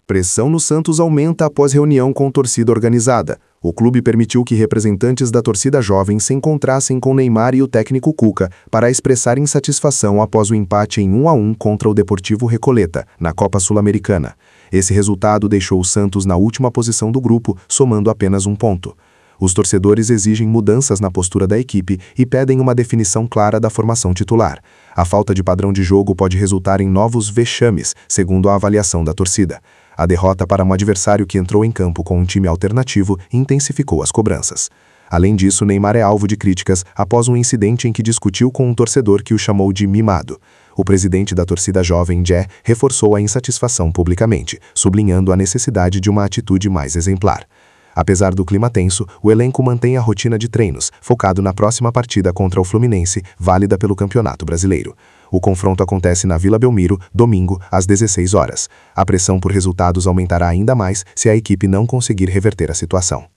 Pressão no Santos aumenta após reunião com torcida organizada. O clube permitiu que representantes da torcida jovem se encontrassem com Neymar e o técnico Cuca para expressar insatisfação após o empate em 1-1 contra o Deportivo Recoleta, na Copa Sul-Americana. Esse resultado deixou o Santos na última posição do grupo, somando apenas 1 ponto. Os torcedores exigem mudanças na postura da equipe e pedem uma definição clara da formação titular. A falta de padrão de jogo pode resultar em novos vexames, segundo a avaliação da torcida. A derrota para um adversário que entrou em campo com um time alternativo intensificou as cobranças. Além disso, Neymar é alvo de críticas após um incidente em que discutiu com um torcedor que o chamou de mimado. O presidente da torcida jovem, Jé, reforçou a insatisfação publicamente, sublinhando a necessidade de uma atitude mais exemplar. Apesar do clima tenso, o elenco mantém a rotina de treinos, focado na próxima partida contra o Fluminense, válida pelo Campeonato Brasileiro. O confronto acontece na Vila Belmiro, domingo, às 16 horas. A pressão por resultados aumentará ainda mais se a equipe não conseguir reverter a situação.